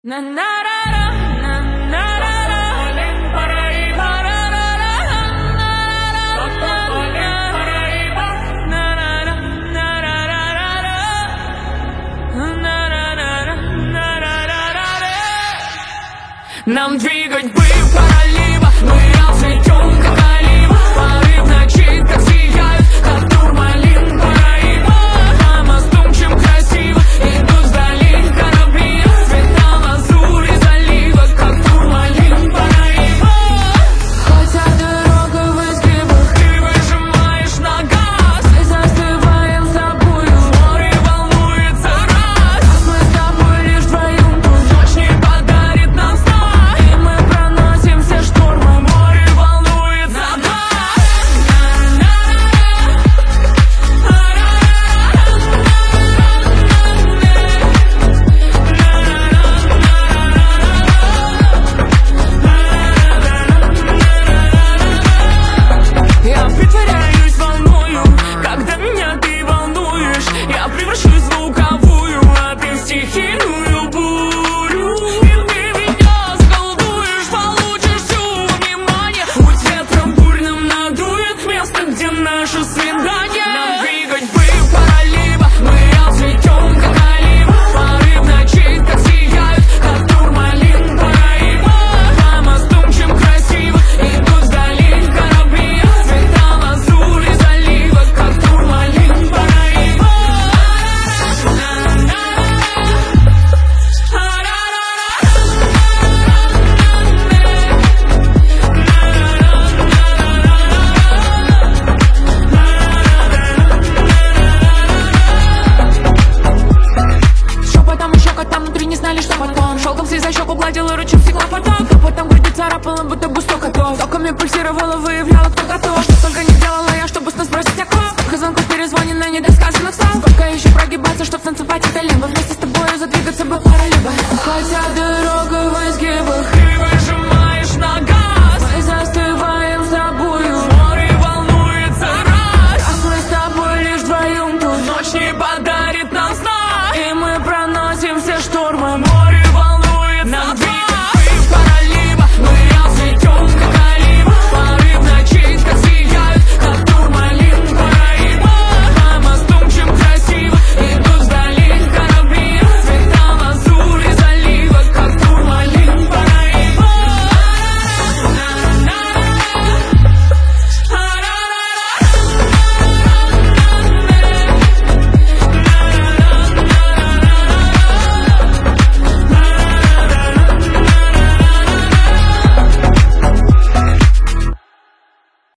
Нам двигать бы пора либо мы расцветем, как олива. Порыв ночей, как сияют, как турмалин Параиба. По мосту чем красиво идут вдали корабли. Цвета лазури залива, как турмалин Параиба. Хотя дорога в изгибах, ты выжимаешь на газ. мы застываем с тобою, Море волнуется раз, а мы с тобой лишь вдвоем. ночь не подарит нам сна. И мы проносимся штормом. Море волнуется нас. Я притворяюсь волною, когда меня ты волнуешь. Я превращусь в звуковую, а ты в стихийную бурю. И ты меня заколдуешь, получишь всё внимание. Путь ветром бурным надует место, где наше свидание. Нам двигать бы пора либо мы расцветем, как олива. Порыв ночей, как сияют, как турмалин Параиба. По мосту чем красиво идут вдали корабли. Цвета лазури залива, как турмалин Параиба. Шепотом и щекотом внутри не знали, что потом. Шелком слеза щеку гладила, ручем стекла поток. Потом груди царапала, будто бы 100 котов. Токами пульсировала, выявляла, кто готов. Что только не делала я, чтобы с нас сбросить оков. Сколько звонков перезвонено, недосказанных слов. Сколько еще прогибаться, чтоб танцевать это либо. Вместе с тобой задвигаться бы пора либо. Хотя дорога в изгибах,